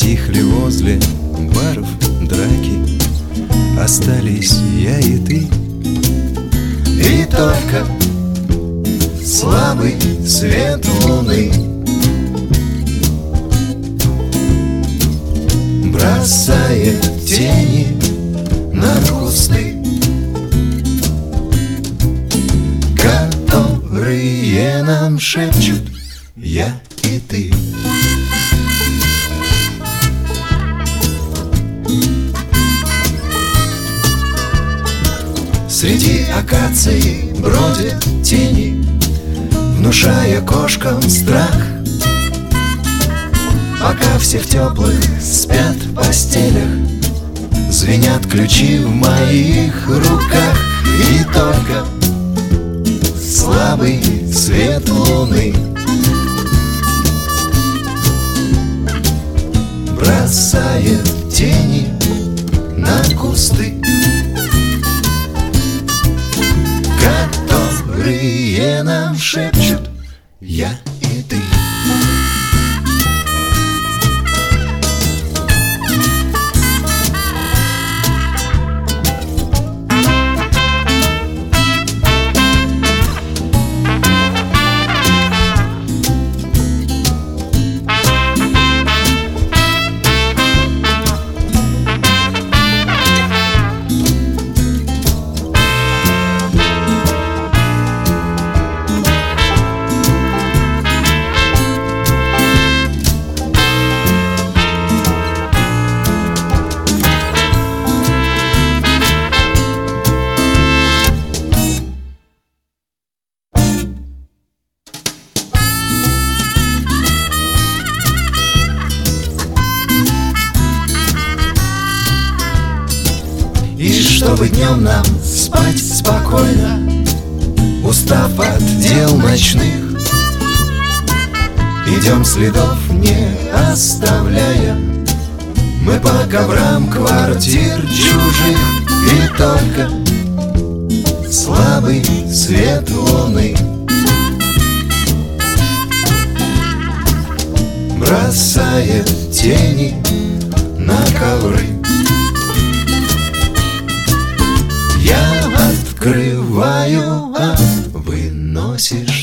Стихли возле баров драки, остались я и ты. И только слабый свет луны бросает тени на кусты, которые нам шепчут я и ты. Среди акаций бродят тени, внушая кошкам страх. Пока все в теплых спят в постелях, звенят ключи в моих руках. И только слабый свет луны бросает тени на кусты, которые нам шепчут я и ты. И чтобы днем нам спать спокойно, устав от дел ночных, идем следов не оставляя мы по коврам квартир чужих. И только слабый свет луны бросает тени на ковры. Я открываю, а выносишь